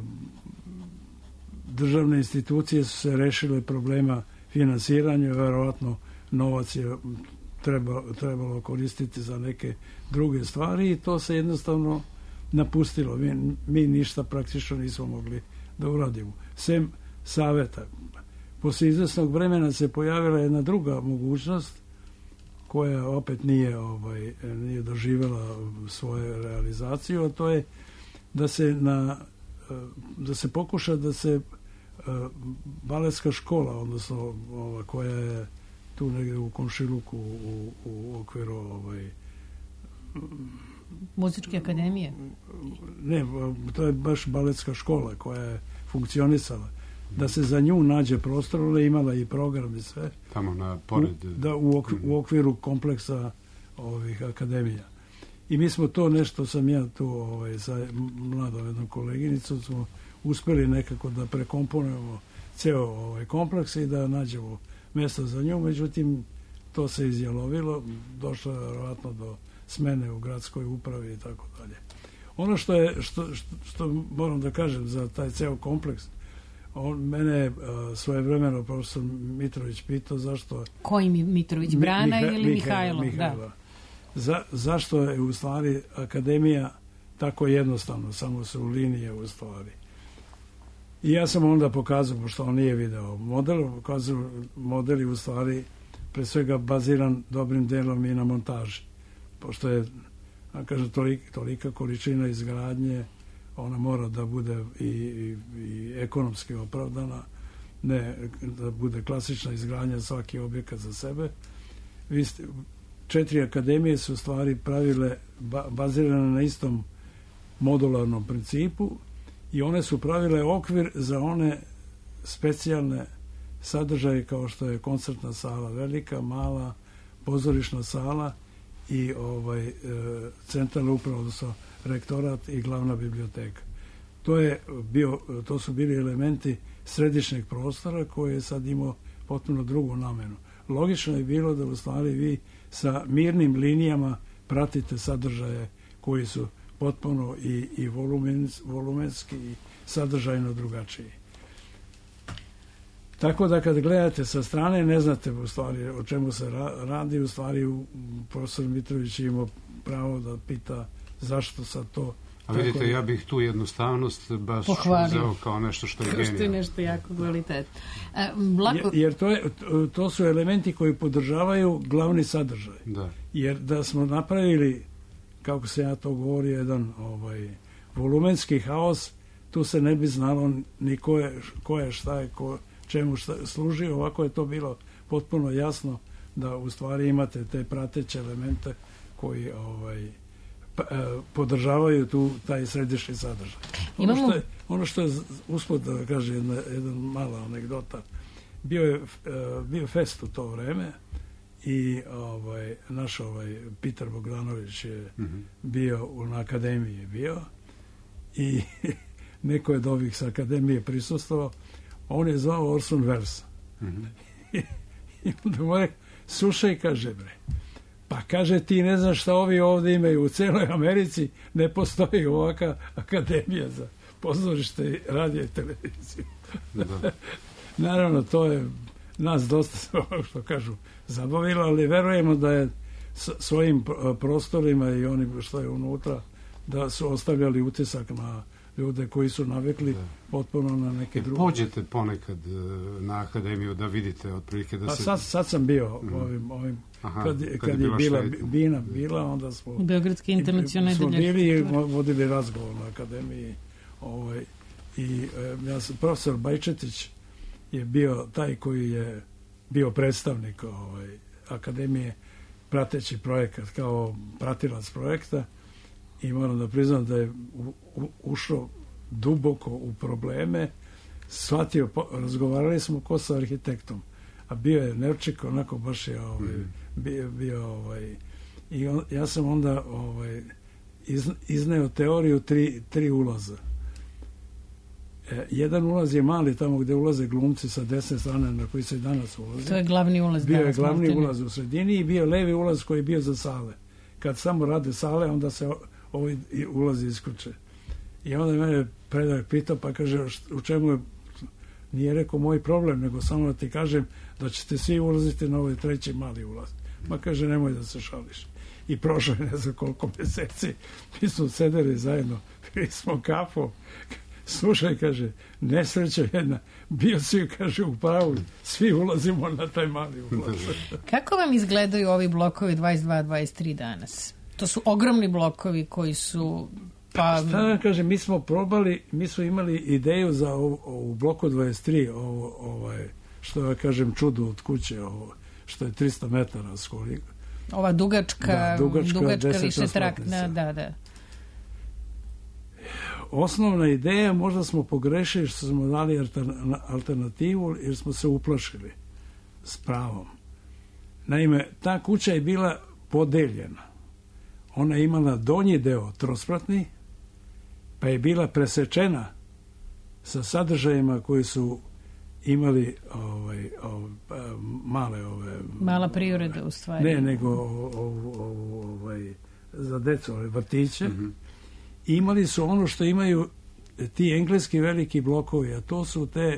državne institucije su se rešile problema finansiranja, verovatno novac je treba, trebalo koristiti za neke druge stvari i to se jednostavno napustilo. Mi, mi ništa praktično nismo mogli da uradimo. Sem saveta. Posle izvesnog vremena se pojavila jedna druga mogućnost koja opet nije, ovaj, nije doživjela svoju realizaciju, a to je da se, na, da se pokuša da se baletska škola, odnosno ova, koja je tu negdje u komšiluku u, u okviru ovaj, Muzičke akademije? Ne, to je baš baletska škola koja je funkcionisala. Da se za nju nađe prostor, ona je imala i program i sve. Tamo na pored... U, da, u, ok, u okviru kompleksa ovih akademija. I mi smo to nešto, sam ja tu ovaj, sa mladom jednom koleginicom, smo uspeli nekako da prekomponujemo ceo ovaj kompleks i da nađemo mjesto za nju, međutim to se izjalovilo, došlo je vjerojatno do smene u gradskoj upravi i tako dalje. Ono što je, što, što, što moram da kažem za taj ceo kompleks, on, mene je svojevremeno profesor Mitrović pitao zašto... Koji mi Mitrović, Brana Miha, ili Mihajla? Mihajlo? Da. Za, zašto je u stvari akademija tako jednostavno, samo su linije u stvari. I ja sam onda pokazao, pošto on nije video model, pokazao model i u stvari pre svega baziran dobrim delom i na montaži. Pošto je, a kaže, tolika, tolika količina izgradnje, ona mora da bude i, i, i ekonomski opravdana, ne da bude klasična izgradnja svaki objekat za sebe. Vi ste, četiri akademije su u stvari pravile ba, bazirane na istom modularnom principu i one su pravile okvir za one specijalne sadržaje kao što je koncertna sala, velika, mala, pozorišna sala i ovaj e, centralna uprava, odnosno rektorat i glavna biblioteka. To je bio, to su bili elementi središnjeg prostora koji je sad imao potpuno drugu namenu. Logično je bilo da u stvari vi sa mirnim linijama pratite sadržaje koji su potpuno i, i volumens, volumenski i sadržajno drugačiji. Tako da kad gledate sa strane ne znate u stvari o čemu se ra, radi, u stvari profesor Mitrović imao pravo da pita zašto sad to... A vidite, tako... ja bih tu jednostavnost baš uzeo kao nešto što je genijalno. Što je nešto jako kvalitetno. Lako... Jer to, je, to su elementi koji podržavaju glavni sadržaj. Da. Jer da smo napravili, kako se ja to govori, jedan ovaj, volumenski haos, tu se ne bi znalo ni ko je, ko je šta je, ko, čemu šta služi. Ovako je to bilo potpuno jasno da u stvari imate te prateće elemente koji ovaj, pa, eh, podržavaju tu taj središnji sadržaj. Ono što je, ono što je uspod da kaže jedna, jedna mala anegdota, bio je, eh, bio fest u to vreme i ovaj, naš ovaj, Petar Bogdanović je mm-hmm. bio u, na akademiji je bio i neko je od ovih sa akademije prisustvovao, on je zvao Orson Welles. Mm-hmm. I, i onda mu rekao, slušaj, kaže bre, pa kaže ti ne znaš šta ovi ovdje imaju u celoj Americi, ne postoji ovaka akademija za pozorište, radio i televiziju. Da. Naravno, to je nas dosta, što kažu, zabavilo, ali verujemo da je svojim prostorima i onim što je unutra, da su ostavljali utisak na ljude koji su navikli da. potpuno na neke druge. Pođete ponekad na akademiju da vidite otprilike da pa se... Sad, sad sam bio mm. ovim, ovim Aha, kad, kad, kad je, je bila švedka. Bina bila, onda smo... Beogradski internacionalni smo bili i vodili razgovor na akademiji. Ovaj, I ja sam, profesor Bajčetić je bio taj koji je bio predstavnik ovaj, akademije, prateći projekat kao pratilac projekta, i moram da priznam da je u, u, ušao duboko u probleme, shvatio, po, razgovarali smo ko sa arhitektom, a bio je Nevčik, onako baš je ovaj, mm. bio, bio ovaj, i on, ja sam onda ovaj, iz, izneo teoriju tri, tri ulaza. E, jedan ulaz je mali, tamo gde ulaze glumci sa desne strane na koji se danas ulaze. To je glavni ulaz. Bio je glavni Martini. ulaz u sredini i bio levi ulaz koji je bio za sale. Kad samo rade sale, onda se ovaj ulazi isključe. I onda mene predak pitao, pa kaže, u čemu je, nije rekao moj problem, nego samo da ti kažem da ćete svi ulaziti na ovaj treći mali ulaz. Ma kaže, nemoj da se šališ. I prošlo je ne znam koliko meseci, mi smo sedeli zajedno, pili smo kafu, slušaj, kaže, nesreća jedna, bio si, kaže, u pravu, svi ulazimo na taj mali ulaz. Kako vam izgledaju ovi blokovi dvadeset dva dvadeset tri danas? To su ogromni blokovi koji su... Pa... Šta da kažem, mi smo probali, mi smo imali ideju za u bloku dvadeset tri, ovo, ovaj, što ja kažem, čudo od kuće, ovo, što je trista metara skoli. Ova dugačka, da, dugačka, dugačka više traktna, da, da. Osnovna ideja, možda smo pogrešili što smo dali alternativu, jer smo se uplašili s pravom. Naime, ta kuća je bila podeljena. Ona je imala donji deo trospratni, pa je bila presečena sa sadržajima koji su imali ovaj, ovaj, male ove... Mala privreda, u stvari. Ne, nego ovaj, za decu, ove vrtiće. Mm-hmm. Imali su ono što imaju ti engleski veliki blokovi, a to su te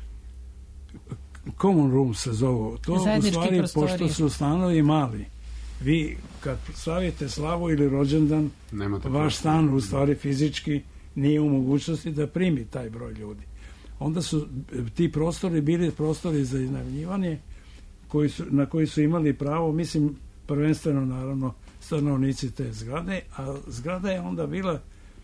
common rooms se zovu. To zajednički u stvari, prostorije. Pošto su stanovi mali, vi kad slavite slavu ili rođendan, Nemate vaš stan u stvari fizički nije u mogućnosti da primi taj broj ljudi. Onda su ti prostori bili prostori za iznajmljivanje koji su, na koji su imali pravo, mislim, prvenstveno naravno stanovnici te zgrade, a zgrada je onda bila,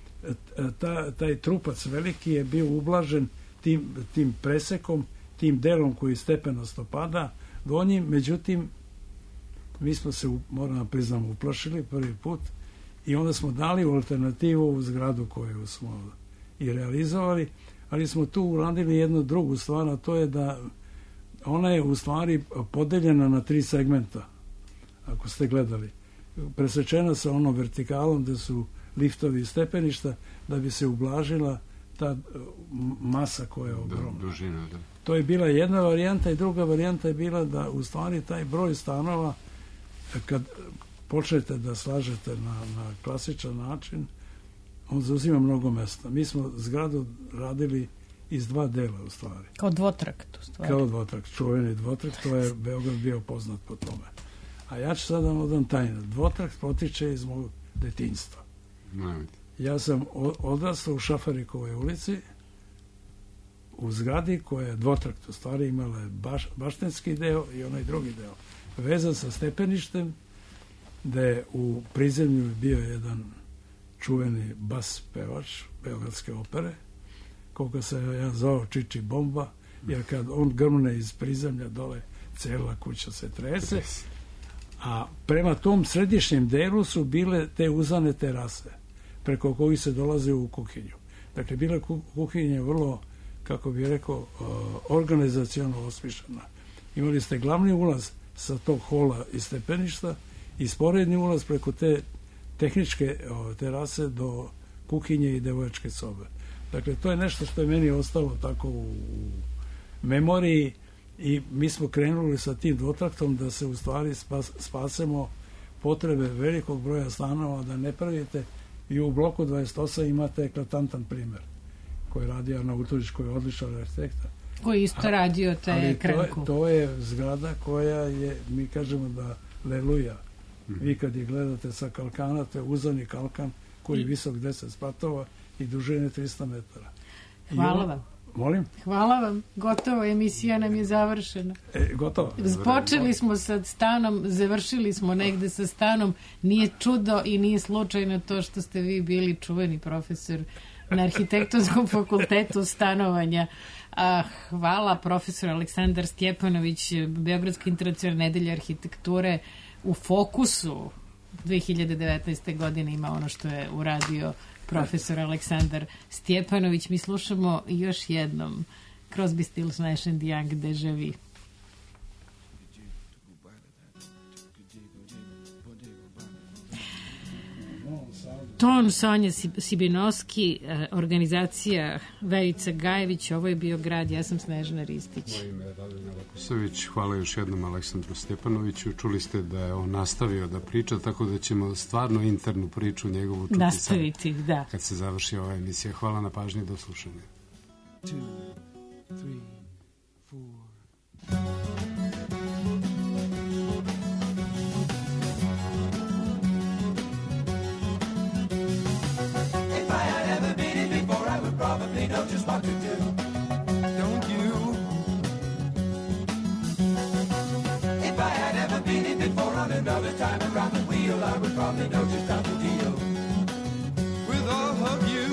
ta, taj trupac veliki je bio ublažen tim, tim presekom, tim delom koji stepenasto pada donjim, međutim mi smo se, moram da priznam, uplašili prvi put i onda smo dali alternativu u zgradu koju smo i realizovali, ali smo tu uradili jednu drugu stvar, a to je da ona je u stvari podeljena na tri segmenta, ako ste gledali. Presečena sa onom vertikalom gde su liftovi i stepeništa, da bi se ublažila ta masa koja je ogromna. Dužina, da. To je bila jedna varijanta i druga varijanta je bila da u stvari taj broj stanova, kad počnete da slažete na, na klasičan način, on zauzima mnogo mesta. Mi smo zgradu radili iz dva dela u stvari. Kao dvotrakt u stvari. Kao dvotrakt, čuveni dvotrakt, to je Beograd bio poznat po tome. A ja ću sada odam tajnu. Dvotrakt potiče iz mog detinjstva. Ja sam odrastao u Šafarikovoj ulici, u zgradi koja je dvotrakt, u stvari imala je baš, baštenski deo i onaj drugi deo. Vezan sa stepeništem, da je u prizemlju bio jedan čuveni bas pevač Beogradske opere, koga se ja zvao Čiči Bomba, jer kad on grmne iz prizemlja dole, cela kuća se trese, a prema tom središnjem delu su bile te uzane terase, preko kojih se dolaze u kuhinju. Dakle, bila kuhinja vrlo, kako bih rekao, organizaciono osmišljena. Imali ste glavni ulaz sa tog hola i stepeništa i sporedni ulaz preko te tehničke terase do kuhinje i devojačke sobe. Dakle, to je nešto što je meni ostalo tako u memoriji i mi smo krenuli sa tim dvotraktom da se u stvari spas, spasemo potrebe velikog broja stanova, da ne pravite. I u bloku dvadeset osam imate eklatantan primer koji radi Arnautović, koji je odličan arhitekta. Koji isto a, radio te ali krenku. To, to je zgrada koja je, mi kažemo da leluja. Vi kad je gledate sa kalkana, to je uzani kalkan koji je visok deset spratova i dužine tristo metara. I Hvala on- vam. Molim? Hvala vam. Gotovo, emisija nam je završena. E, gotovo. Počeli smo sa stanom, završili smo negde sa stanom. Nije čudo i nije slučajno to što ste vi bili čuveni profesor na Arhitektonskom fakultetu stanovanja. A, hvala profesor Aleksandar Stjepanović, Beogradska internacionalna nedelja arhitekture u fokusu dve hiljade devetnaeste. godine ima ono što je uradio profesor Aleksandar Stjepanović. Mi slušamo još jednom Crosby, Stills, Nash and Young, Deja Vu. Ton Sonja Sibinovski, organizacija Verica Gajević, ovo je bio Grad, ja sam Snežana Ristić. Moje ime je Radovina Vakusović, hvala još jednom Aleksandru Stjepanoviću. Čuli ste da je on nastavio da priča, tako da ćemo stvarno internu priču njegovu čuti nastaviti, sad, da. kad se završi ova emisija. Hvala na pažnji, do slušanja. Two, three, four. If I had ever been it before, I would probably know just what to do. Don't you? If I had ever been it before, on another time around the wheel, I would probably know just how to deal with all of you.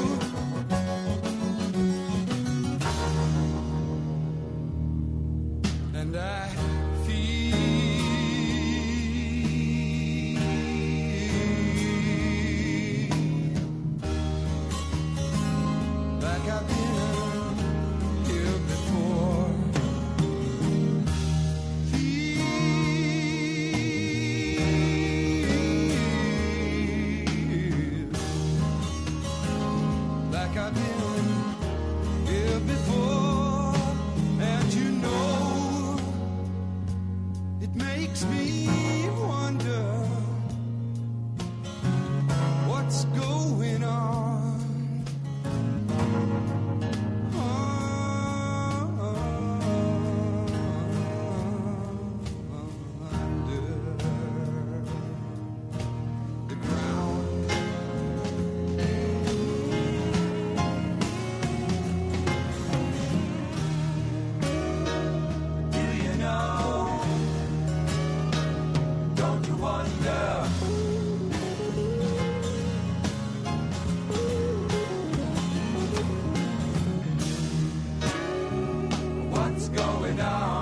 And I feel like I've been here before. Feel like I've been here before. And you know, it makes me wonder what's going on. Under the ground. Do you know? Don't you wonder? What's going on?